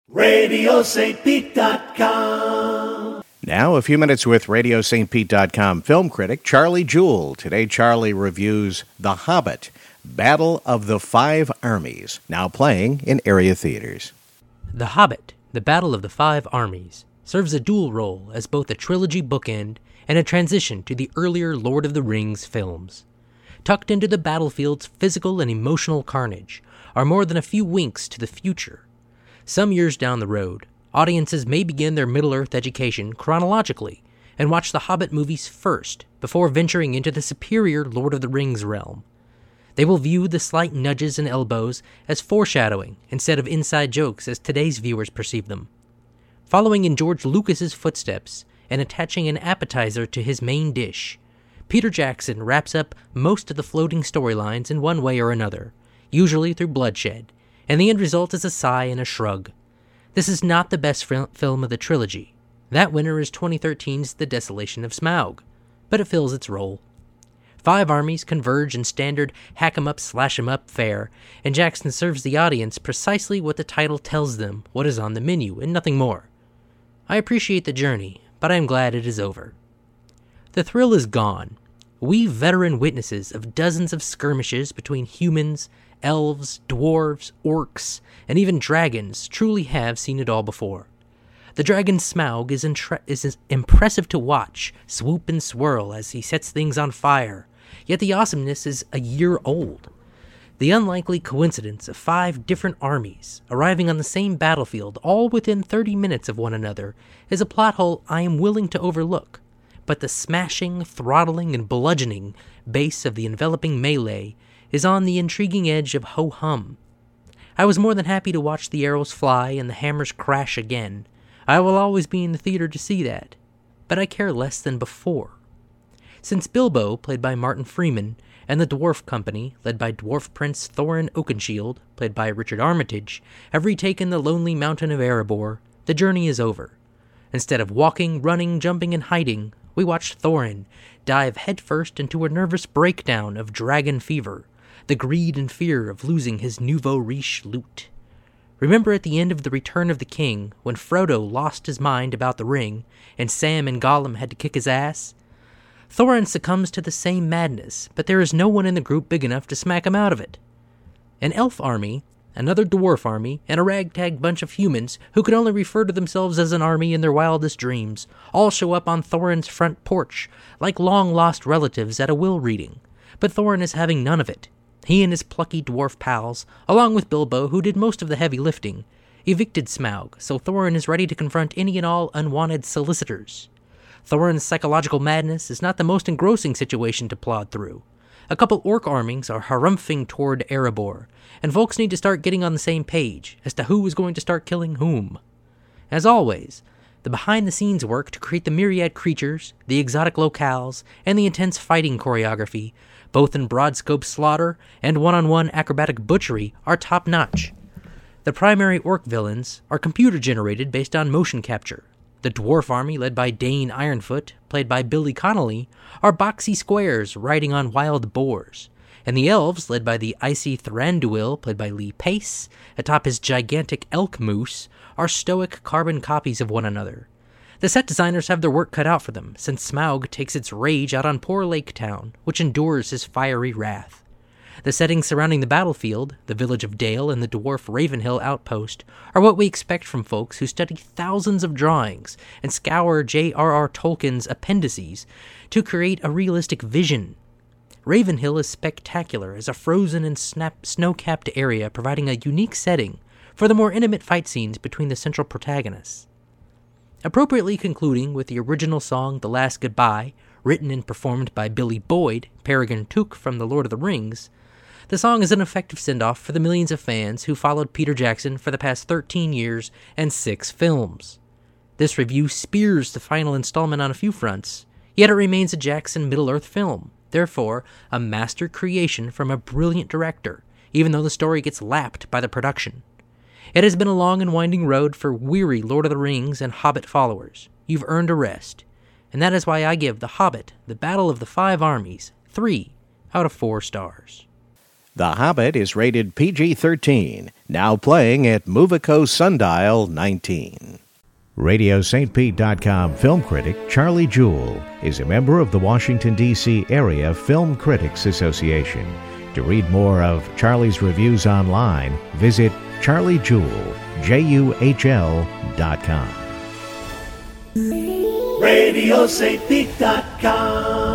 RadioSt.Pete.com. Now, a few minutes with RadioSt.Pete.com film critic Charlie Jewell. Today, Charlie reviews The Hobbit, Battle of the Five Armies, now playing in area theaters. The Hobbit, The Battle of the Five Armies, serves a dual role as both a trilogy bookend and a transition to the earlier Lord of the Rings films. Tucked into the battlefield's physical and emotional carnage are more than a few winks to the future. Some years down the road, audiences may begin their Middle-earth education chronologically and watch the Hobbit movies first before venturing into the superior Lord of the Rings realm. They will view the slight nudges and elbows as foreshadowing instead of inside jokes as today's viewers perceive them. Following in George Lucas's footsteps and attaching an appetizer to his main dish, Peter Jackson wraps up most of the floating storylines in one way or another, usually through bloodshed, and the end result is a sigh and a shrug. This is not the best film of the trilogy. That winner is 2013's The Desolation of Smaug, but it fills its role. Five armies converge in standard hack-em-up, slash-em-up fare, and Jackson serves the audience precisely what the title tells them what is on the menu, and nothing more. I appreciate the journey, but I am glad it is over. The thrill is gone. We veteran witnesses of dozens of skirmishes between humans, elves, dwarves, orcs, and even dragons truly have seen it all before. The dragon Smaug is impressive to watch, swoop and swirl as he sets things on fire, yet the awesomeness is a year old. The unlikely coincidence of 5 different armies arriving on the same battlefield all within 30 minutes of one another is a plot hole I am willing to overlook, but the smashing, throttling, and bludgeoning base of the enveloping melee is on the intriguing edge of ho-hum. I was more than happy to watch the arrows fly and the hammers crash again. I will always be in the theater to see that, but I care less than before. Since Bilbo, played by Martin Freeman, and the Dwarf Company, led by Dwarf Prince Thorin Oakenshield, played by Richard Armitage, have retaken the lonely mountain of Erebor, the journey is over. Instead of walking, running, jumping, and hiding, we watched Thorin dive headfirst into a nervous breakdown of dragon fever, the greed and fear of losing his nouveau riche loot. Remember at the end of The Return of the King, when Frodo lost his mind about the ring, and Sam and Gollum had to kick his ass? Thorin succumbs to the same madness, but there is no one in the group big enough to smack him out of it. An elf army, another dwarf army, and a ragtag bunch of humans who could only refer to themselves as an army in their wildest dreams all show up on Thorin's front porch, like long-lost relatives at a will reading. But Thorin is having none of it. He and his plucky dwarf pals, along with Bilbo, who did most of the heavy lifting, evicted Smaug, so Thorin is ready to confront any and all unwanted solicitors. Thorin's psychological madness is not the most engrossing situation to plod through. A couple orc armies are harumphing toward Erebor, and folks need to start getting on the same page as to who is going to start killing whom. As always, the behind-the-scenes work to create the myriad creatures, the exotic locales, and the intense fighting choreography, both in broad-scope slaughter and one-on-one acrobatic butchery, are top-notch. The primary orc villains are computer-generated based on motion capture. The dwarf army, led by Dane Ironfoot, played by Billy Connolly, are boxy squares riding on wild boars. And the elves, led by the icy Thranduil, played by Lee Pace, atop his gigantic elk moose, are stoic carbon copies of one another. The set designers have their work cut out for them, since Smaug takes its rage out on poor Lake Town, which endures his fiery wrath. The settings surrounding the battlefield, the village of Dale and the dwarf Ravenhill outpost, are what we expect from folks who study thousands of drawings and scour J.R.R. Tolkien's appendices to create a realistic vision. Ravenhill is spectacular as a frozen and snow-capped area providing a unique setting for the more intimate fight scenes between the central protagonists. Appropriately concluding with the original song The Last Goodbye, written and performed by Billy Boyd, Peregrine Took from The Lord of the Rings, the song is an effective send-off for the millions of fans who followed Peter Jackson for the past 13 years and 6 films. This review spears the final installment on a few fronts, yet it remains a Jackson Middle-earth film, therefore a master creation from a brilliant director, even though the story gets lapped by the production. It has been a long and winding road for weary Lord of the Rings and Hobbit followers. You've earned a rest. And that is why I give The Hobbit, The Battle of the Five Armies, 3 out of 4 stars. The Hobbit is rated PG-13, now playing at Movico Sundial 19. RadioSt.Pete.com film critic Charlie Jewell is a member of the Washington, D.C. Area Film Critics Association. To read more of Charlie's reviews online, visit charliejewell.com. RadioSt.Pete.com